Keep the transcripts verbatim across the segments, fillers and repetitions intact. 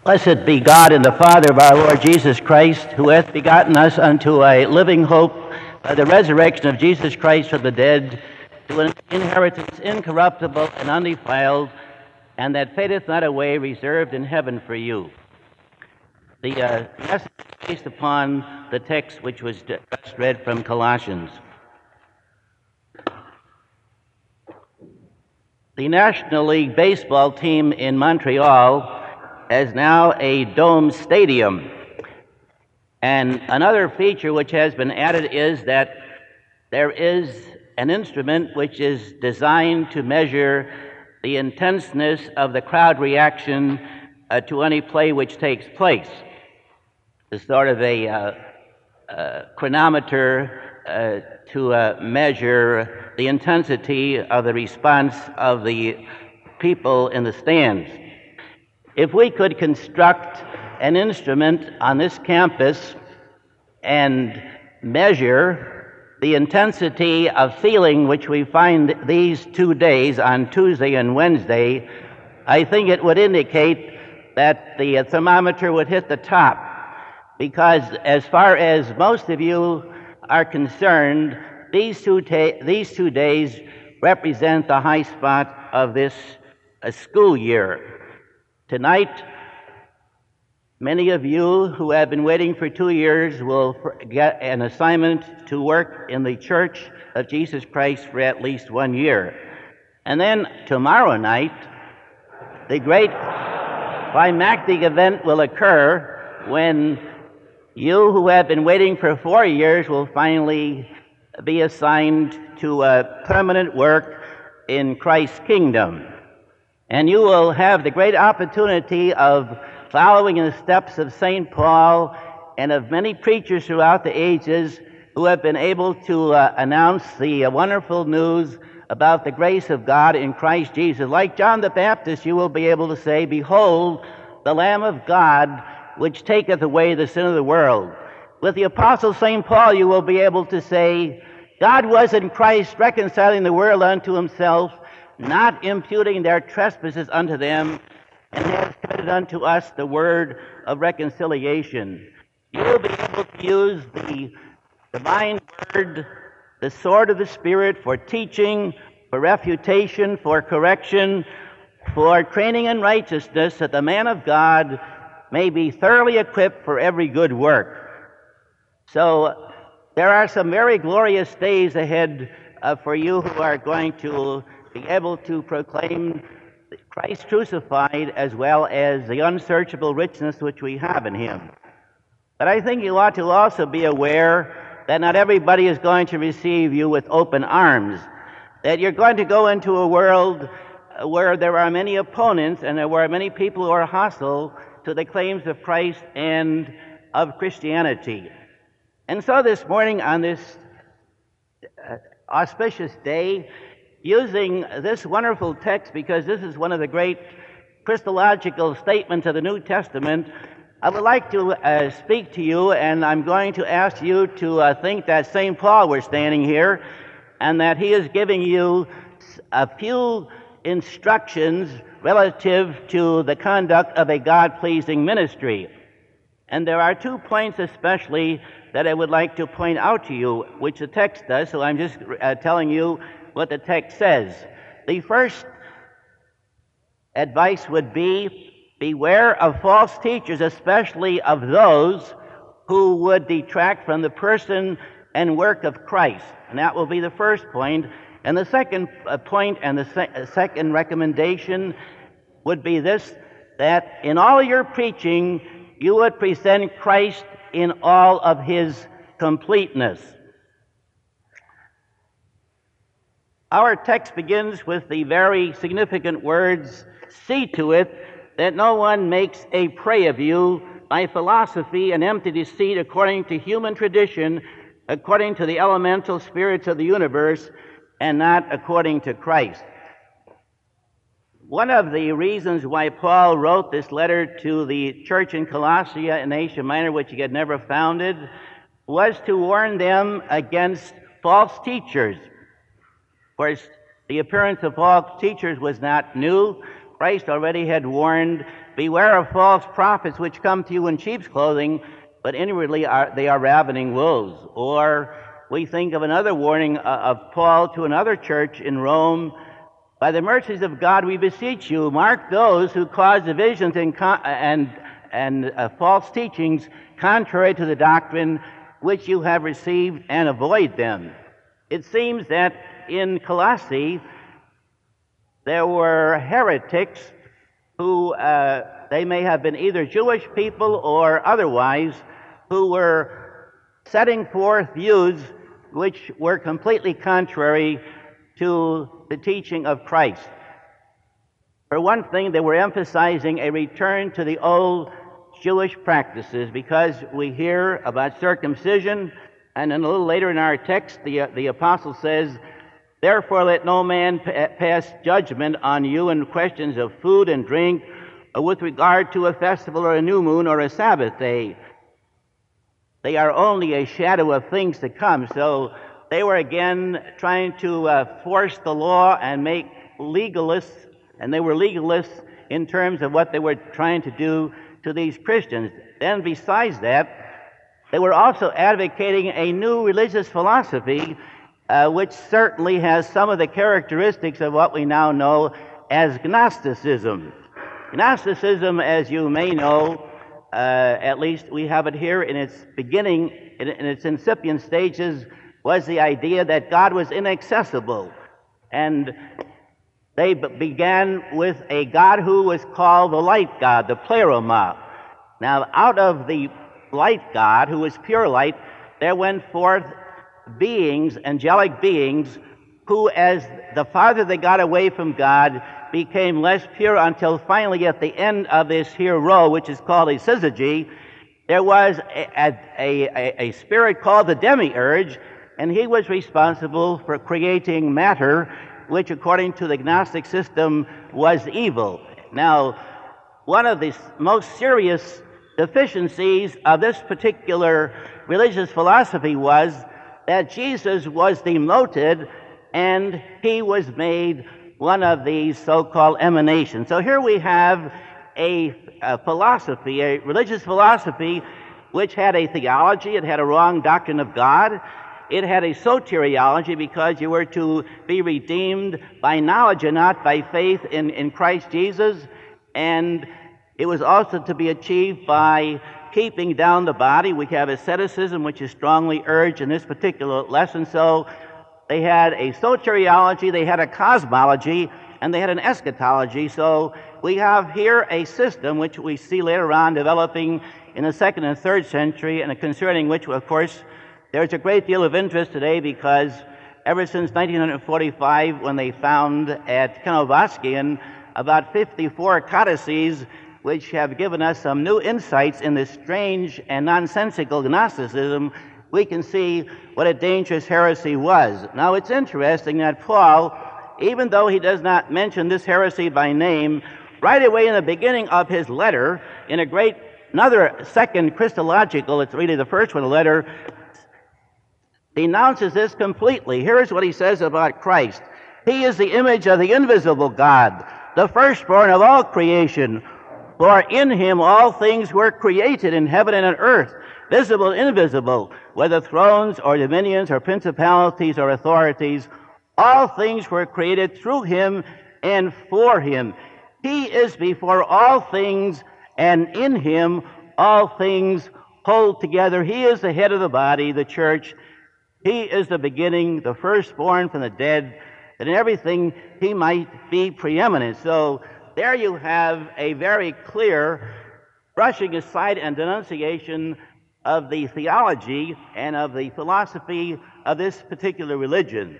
Blessed be God and the Father of our Lord Jesus Christ, who hath begotten us unto a living hope by the resurrection of Jesus Christ from the dead, to an inheritance incorruptible and undefiled, and that fadeth not away, reserved in heaven for you. The uh, message is based upon the text which was just read from Colossians. The National League baseball team in Montreal has now a dome stadium. And another feature which has been added is that there is an instrument which is designed to measure the intenseness of the crowd reaction uh, to any play which takes place. It's sort of a uh, uh, chronometer uh, to uh, measure the intensity of the response of the people in the stands. If we could construct an instrument on this campus and measure the intensity of feeling which we find these two days, on Tuesday and Wednesday, I think it would indicate that the thermometer would hit the top. Because as far as most of you are concerned, these two, ta- these two days represent the high spot of this uh, school year. Tonight, many of you who have been waiting for two years will get an assignment to work in the Church of Jesus Christ for at least one year. And then tomorrow night, the great climactic event will occur when you who have been waiting for four years will finally be assigned to a permanent work in Christ's kingdom. And you will have the great opportunity of following in the steps of Saint Paul and of many preachers throughout the ages who have been able to uh, announce the uh, wonderful news about the grace of God in Christ Jesus. Like John the Baptist, you will be able to say, "Behold, the Lamb of God, which taketh away the sin of the world." With the Apostle Saint Paul, you will be able to say, "God was in Christ reconciling the world unto himself, not imputing their trespasses unto them, and has committed unto us the word of reconciliation." You will be able to use the divine word, the sword of the Spirit, for teaching, for refutation, for correction, for training in righteousness, that the man of God may be thoroughly equipped for every good work. So there are some very glorious days ahead uh, for you who are going to be able to proclaim Christ crucified as well as the unsearchable richness which we have in him. But I think you ought to also be aware that not everybody is going to receive you with open arms, that you're going to go into a world where there are many opponents and there are many people who are hostile to the claims of Christ and of Christianity. And so this morning, on this uh, auspicious day, using this wonderful text, because this is one of the great Christological statements of the New Testament, I would like to uh, speak to you, and I'm going to ask you to uh, think that Saint Paul were standing here, and that he is giving you a few instructions relative to the conduct of a God-pleasing ministry. And there are two points especially that I would like to point out to you, which the text does, so I'm just uh, telling you what the text says. The first advice would be, beware of false teachers, especially of those who would detract from the person and work of Christ. And that will be the first point. And the second uh, point and the se- second recommendation would be this, that in all your preaching you would present Christ in all of his completeness. Our text begins with the very significant words, "See to it that no one makes a prey of you by philosophy and empty deceit, according to human tradition, according to the elemental spirits of the universe, and not according to Christ." One of the reasons why Paul wrote this letter to the church in Colossae in Asia Minor, which he had never founded, was to warn them against false teachers. Of course, the appearance of false teachers was not new. Christ already had warned beware of false prophets which come to you in sheep's clothing, but inwardly are, they are ravening wolves. Or we think of another warning of Paul to another church in Rome: by the mercies of God we beseech you, mark those who cause divisions and, and, and uh, false teachings contrary to the doctrine which you have received, and avoid them. It seems that in Colossae there were heretics who, uh, they may have been either Jewish people or otherwise, who were setting forth views which were completely contrary to the teaching of Christ. For one thing, they were emphasizing a return to the old Jewish practices, because we hear about circumcision, and then a little later in our text, the, uh, the apostle says, therefore let no man pa- pass judgment on you in questions of food and drink, or with regard to a festival or a new moon or a Sabbath day. They are only a shadow of things to come. So they were again trying to uh, force the law and make legalists, and they were legalists in terms of what they were trying to do to these Christians. Then besides that, they were also advocating a new religious philosophy, uh, which certainly has some of the characteristics of what we now know as Gnosticism. Gnosticism, as you may know, uh, at least we have it here in its beginning, in, in its incipient stages, was the idea that God was inaccessible. And they b- began with a God who was called the light God, the Pleroma. Now, out of the light God, who was pure light, there went forth beings, angelic beings, who, as the farther they got away from God, became less pure, until finally at the end of this here row, which is called a syzygy, there was a, a, a, a spirit called the demiurge, and he was responsible for creating matter, which according to the Gnostic system was evil. Now, one of the most serious deficiencies of this particular religious philosophy was that Jesus was demoted and he was made one of these so-called emanations. So here we have a, a philosophy, a religious philosophy, which had a theology, it had a wrong doctrine of God, it had a soteriology, because you were to be redeemed by knowledge and not by faith in, in Christ Jesus, and it was also to be achieved by keeping down the body. We have asceticism, which is strongly urged in this particular lesson. So they had a soteriology, they had a cosmology, and they had an eschatology. So we have here a system which we see later on developing in the second and third century, and concerning which, of course, there's a great deal of interest today, because ever since nineteen forty-five, when they found at Kenovaskian about fifty-four codices, which have given us some new insights in this strange and nonsensical Gnosticism, we can see what a dangerous heresy was. Now, it's interesting that Paul, even though he does not mention this heresy by name, right away in the beginning of his letter, in a great, another second Christological, it's really the first one, the letter, denounces this completely. Here's what he says about Christ. He is the image of the invisible God, the firstborn of all creation. For in him all things were created in heaven and on earth, visible and invisible, whether thrones or dominions or principalities or authorities. All things were created through him and for him. He is before all things, and in him all things hold together. He is the head of the body, the church. He is the beginning, the firstborn from the dead, that in everything he might be preeminent. So there you have a very clear brushing aside and denunciation of the theology and of the philosophy of this particular religion.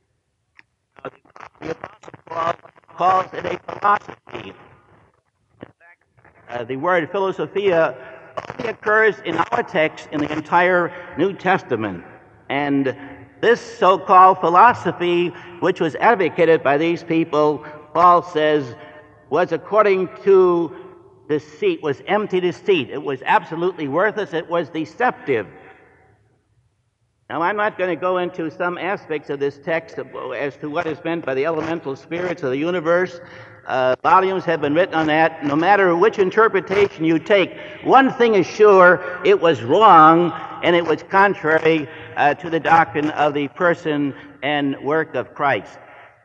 The Apostle Paul calls it a philosophy. In fact, uh, the word philosophia only occurs in our text in the entire New Testament. And this so-called philosophy, which was advocated by these people, Paul says, was according to deceit, was empty deceit. It was absolutely worthless. It was deceptive. Now, I'm not going to go into some aspects of this text as to what is meant by the elemental spirits of the universe. uh, volumes have been written on that. No matter which interpretation you take, one thing is sure: it was wrong, and it was contrary uh, to the doctrine of the person and work of Christ.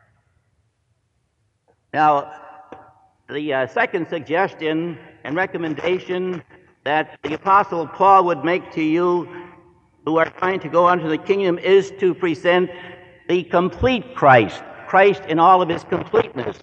Now, the uh, second suggestion and recommendation that the Apostle Paul would make to you who are trying to go into the kingdom is to present the complete Christ, Christ in all of his completeness.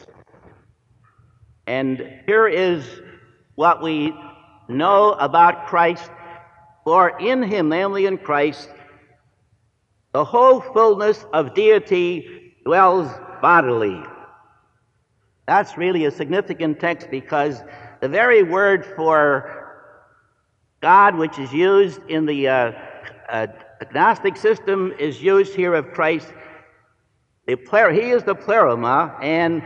And here is what we know about Christ: for in him, namely in Christ, the whole fullness of deity dwells bodily. That's really a significant text, because the very word for God which is used in the uh, uh, Gnostic system is used here of Christ. The pler- he is the pleroma, and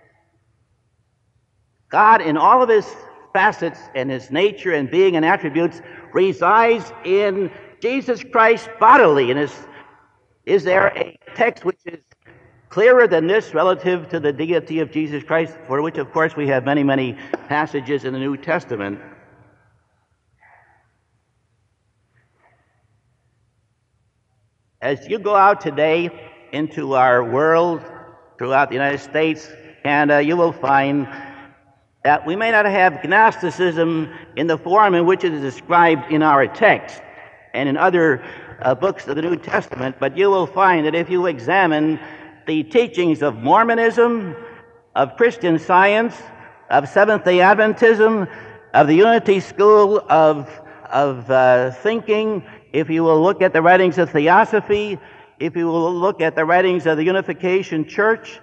God in all of his facets and his nature and being and attributes resides in Jesus Christ bodily. And is, is there a text which is clearer than this relative to the deity of Jesus Christ, for which, of course, we have many, many passages in the New Testament? As you go out today into our world, throughout the United States, Canada, you will find that we may not have Gnosticism in the form in which it is described in our text and in other uh, books of the New Testament, but you will find that if you examine the teachings of Mormonism, of Christian Science, of Seventh-day Adventism, of the Unity School of, of uh, thinking, if you will look at the writings of Theosophy, if you will look at the writings of the Unification Church,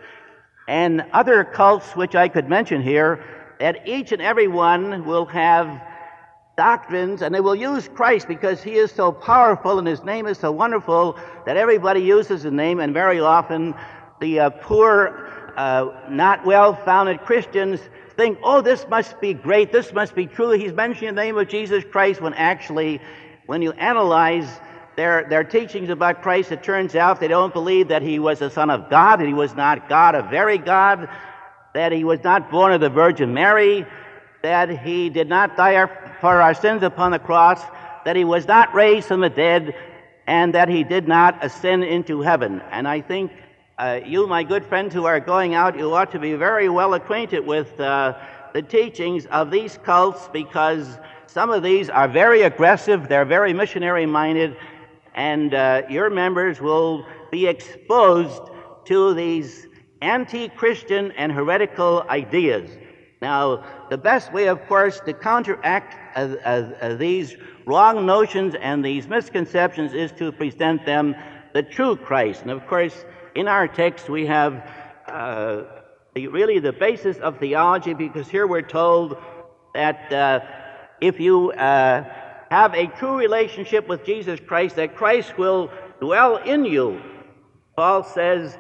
and other cults which I could mention here, that each and every one will have doctrines, and they will use Christ because he is so powerful and his name is so wonderful that everybody uses the name, and very often the uh, poor, uh, not well-founded Christians think, oh, this must be great, this must be true, he's mentioning the name of Jesus Christ, when actually, when you analyze their, their teachings about Christ, it turns out they don't believe that he was the Son of God, that he was not God, a very God, that he was not born of the Virgin Mary, that he did not die our, for our sins upon the cross, that he was not raised from the dead, and that he did not ascend into heaven. And I think uh, you, my good friends who are going out, you ought to be very well acquainted with uh, the teachings of these cults, because some of these are very aggressive, they're very missionary-minded, and uh, your members will be exposed to these anti-Christian and heretical ideas. Now, the best way, of course, to counteract uh, uh, uh, these wrong notions and these misconceptions is to present them the true Christ. And of course, in our text we have uh, the, really the basis of theology, because here we're told that uh, if you uh, have a true relationship with Jesus Christ, that Christ will dwell in you. Paul says,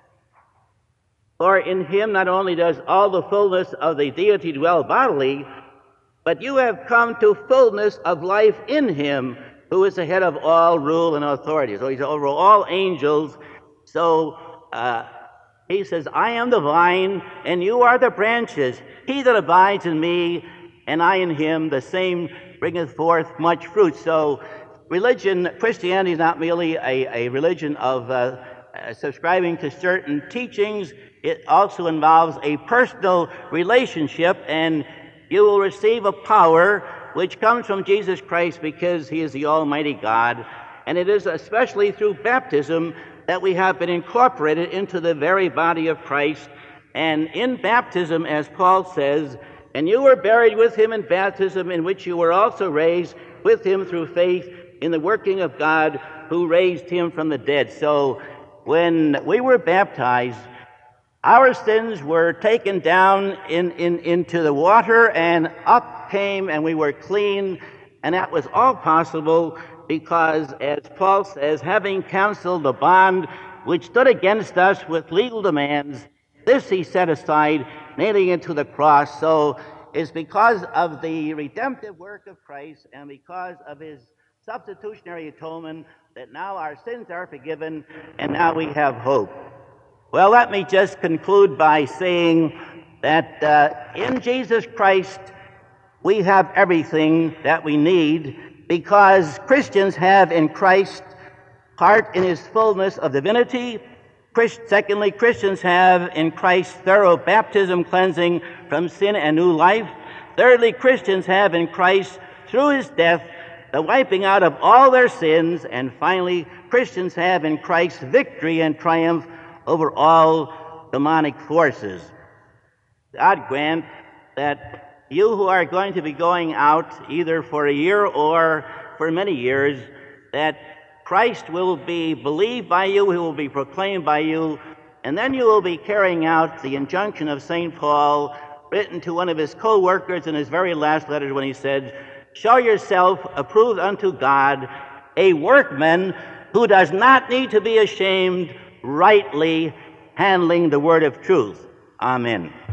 for in him not only does all the fullness of the deity dwell bodily, but you have come to fullness of life in him, who is the head of all rule and authority. So he's over all angels. So uh, he says, I am the vine, and you are the branches. He that abides in me, and I in him, the same bringeth forth much fruit. So religion, Christianity is not merely a, a religion of uh, uh, subscribing to certain teachings. It also involves a personal relationship, and you will receive a power which comes from Jesus Christ because he is the Almighty God. And it is especially through baptism that we have been incorporated into the very body of Christ. And in baptism, as Paul says, and you were buried with him in baptism, in which you were also raised with him through faith in the working of God who raised him from the dead. So when we were baptized, our sins were taken down in, in, into the water, and up came, and we were clean. And that was all possible because, as Paul says, having canceled the bond which stood against us with legal demands, this he set aside, nailing it to the cross. So it's because of the redemptive work of Christ and because of his substitutionary atonement that now our sins are forgiven, and now we have hope. Well, let me just conclude by saying that uh, in Jesus Christ we have everything that we need, because Christians have in Christ part in his fullness of divinity. Christ, secondly, Christians have in Christ thorough baptism, cleansing from sin and new life. Thirdly, Christians have in Christ, through his death, the wiping out of all their sins. And finally, Christians have in Christ victory and triumph over all demonic forces. God grant that you who are going to be going out either for a year or for many years, that Christ will be believed by you, he will be proclaimed by you, and then you will be carrying out the injunction of Saint Paul, written to one of his co-workers in his very last letter, when he said, "Show yourself approved unto God, a workman who does not need to be ashamed, rightly handling the word of truth." Amen.